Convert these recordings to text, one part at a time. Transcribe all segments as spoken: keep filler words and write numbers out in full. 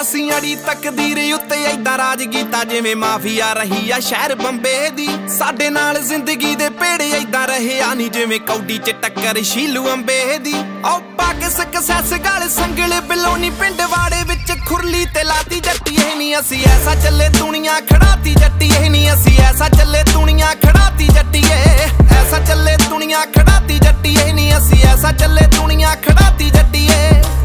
ਅਸੀਂ ਅੜੀ ਤਕਦੀਰ ਉੱਤੇ ਏਦਾਂ ਰਾਜ ਕੀਤਾ ਜਿਵੇਂ ਮਾਫੀਆ ਰਹੀ ਆ ਸ਼ਹਿਰ ਬੰਬੇ ਦੀ। ਸਾਡੇ ਨਾਲ ਜ਼ਿੰਦਗੀ ਦੇ ਪੇੜੇ ਏਦਾਂ ਰਹਿਆ ਨਹੀਂ ਜਿਵੇਂ ਕੌਡੀ ਚ ਟੱਕਰ ਸ਼ੀਲੂ ਅੰਬੇ ਦੀ। ਓ ਪਾਕਿਸ ਕਸੈਸ ਗਲ ਸੰਗਲ ਬਿਲੋਨੀ ਪਿੰਡ ਵਾੜੇ ਵਿੱਚ ਖੁਰਲੀ ਤੇ ਲਾਤੀ ਜੱਟੀਏ ਨਹੀਂ ਅਸੀਂ ਐਸਾ ਚੱਲੇ ਦੁਨੀਆ ਖੜਾਤੀ ਜੱਟੀਏ ਨਹੀਂ ਅਸੀਂ ਐਸਾ ਚੱਲੇ ਦੁਨੀਆ ਖੜਾਤੀ ਜੱਟੀਏ ਐਸਾ ਚੱਲੇ ਦੁਨੀਆ ਖੜਾਤੀ ਜੱਟੀਏ ਨਹੀਂ ਅਸੀਂ ਐਸਾ ਚੱਲੇ ਦੁਨੀਆ ਖੜਾਤੀ ਜੱਟੀਏ।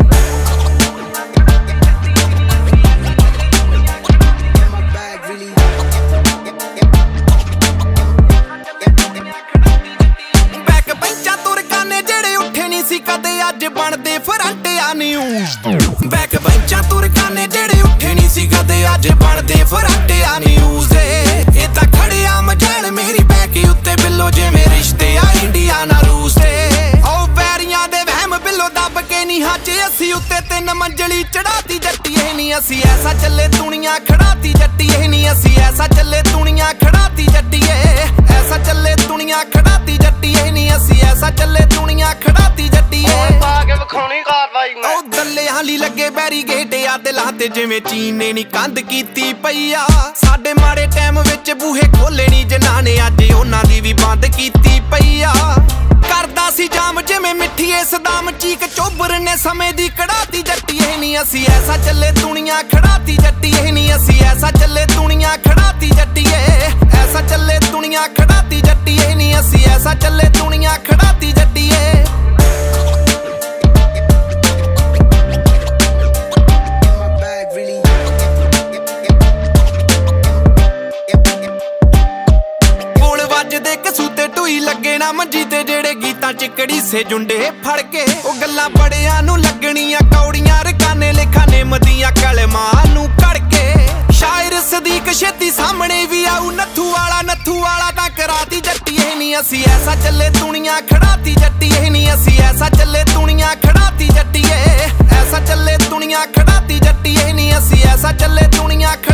ਬੈਕ ਬੈਂਚਾਂ ਤੁਰਕਾਨੇ ਜਿਹੜੇ ਉੱਠੇ ਨਹੀਂ ਸੀ ਕਦੇ ਅੱਜ ਬਣਦੇ ਫਰੰਟਿਆ ਨਿਊਜ਼। ਬੈਕ ਬੈਂਚਾਂ ਤੁਰਕਾਨੇ ਜਿਹੜੇ ਉੱਠੇ ਨਹੀਂ ਸੀ ਕਦੇ ਅੱਜ ਬਣਦੇ ਫਰੰਟਿਆ ਨਿਊਜ਼। ਇਹ ਤਾਂ ਖੜਿਆ ਮਜੈਲ ਮੇਰੀ ਬੈਕ ਉੱਤੇ ਬਿੱਲੋ ਜਿਵੇਂ ਰਿਸ਼ਤੇ ਆ ਇੰਡੀਆ ਨਾ ਰੂਸ ਦੇ। ਓ ਵੈਰੀਆਂ ਦੇ ਵਹਿਮ ਬਿੱਲੋ ਦੱਬ ਕੇ ਨਹੀਂ ਹਾਚੇ ਅਸੀਂ ਉੱਤੇ ਤਿੰਨ ਮੰਜ਼ਲੀ ਚੜਾਤੀ ਜੱਟੀਏ ਨਹੀਂ ਅਸੀਂ ਐਸਾ ਚੱਲੇ ਦੁਨੀਆ ਖੜਾਤੀ ਜੱਟੀਏ ਨਹੀਂ ਅਸੀਂ ਐਸਾ ਚੱਲੇ ਦੁਨੀਆ ਖੜਾਤੀ ਜੱਟੀਏ ਐਸਾ ਚੱਲੇ ਦੁਨੀਆ ਖੜਾਤੀ ਜੱਟੀਏ ਨਹੀਂ ਅਸੀਂ ਐਸਾ ਚੱਲੇ ਦੁਨੀਆ ਖੜਾਤੀ ਜੱਟੀਏ। ਪਾ ਕੇ ਵਿਖਾਉਣੀ ਕਾਰਵਾਈ ਮੈਂ ਉਹ ਦੱਲਿਆਂ ਲਈ ਲੱਗੇ ਬੈਰੀਗੇਟ ਆ ਦਿਲਾਂ ਤੇ ਜਿਵੇਂ ਚੀਨ ਨੇ ਨੀ ਕੰਧ ਕੀਤੀ ਪਈ ਆ। ਸਾਡੇ ਮਾੜੇ ਟਾਈਮ ਵਿੱਚ ਬੂਹੇ ਖੋਲੇ ਨੀ ਜਿਨ੍ਹਾਂ ਨੇ ਅੱਜ ਉਹਨਾਂ ਦੀ ਵੀ ਬੰਦ ਕੀਤੀ ਪਈ ਆ। ਕਰਦਾ ਸੀ ਜਾਮ ਜਿਵੇਂ ਮਿੱਠੀਏ ਸਦਾਮ ਚੀਕ ਚੋਬਰ ਨੇ ਸਮੇਂ ਦੀ ਕੜਾਤੀ ਜੱਟੀਏ ਨਹੀਂ ਅਸੀਂ ਐਸਾ ਚੱਲੇ ਦੁਨੀਆ ਖੜਾਤੀ ਜੱਟੀਏ ਨਹੀਂ ਅਸੀਂ ਐਸਾ ਚੱਲੇ ਦੁਨੀਆ ਖੜਾਤੀ ਜੱਟੀਏ ਐਸਾ ਚੱਲੇ ਦੁਨੀਆ ਖੜਾਤੀ ਜੱਟੀਏ ਨਹੀਂ ਅਸੀਂ ਐਸਾ ਚੱਲੇ ਦੁਨੀਆ ਖੜਾਤੀ ਜੱਟੀਏ। ਵੱਜਦੇ ਕਸੂਤੇ ਢੂਈ ਲੱਗੇ ਨਾ ਮੰਜੀ ਤੇ ਜਿਹੜੇ ਗੀਤਾਂ ਚ ਕੜੀਸੇ ਜੁੰਡੇ ਫੜ ਕੇ। ਉਹ ਗੱਲਾਂ ਬੜਿਆਂ ਨੂੰ ਲੱਗਣੀਆਂ ਕੌੜੀਆਂ ਰਕਾਨੇ ਲਿਖਾਨੇ ਮਦੀਆਂ ਕਲਮਾਂ ਨੂੰ ਕੜ ਕੇ। ਸ਼ਾਇਰ ਸਦੀਕ ਛੇਤੀ ਸਾਹਮਣੇ ਵੀ ਆਊ ਨੱਥੂ ਵਾਲਾ ਨੱਥੂ ਵਾਲਾ ਤਾਂ ਕਰਾਤੀ ਜੱਟੀਏ ਨਹੀਂ ਅਸੀਂ ਐਸਾ ਚੱਲੇ ਦੁਨੀਆ ਖੜਾਤੀ ਜੱਟੀਏ ਨਹੀਂ ਅਸੀਂ ਐਸਾ ਚੱਲੇ ਦੁਨੀਆ ਖੜਾਤੀ ਜੱਟੀਏ ਐਸਾ ਚੱਲੇ ਦੁਨੀਆ ਖੜਾਤੀ ਜੱਟੀਏ ਨਹੀਂ ਅਸੀਂ ਐਸਾ ਚੱਲੇ ਦੁਨੀਆ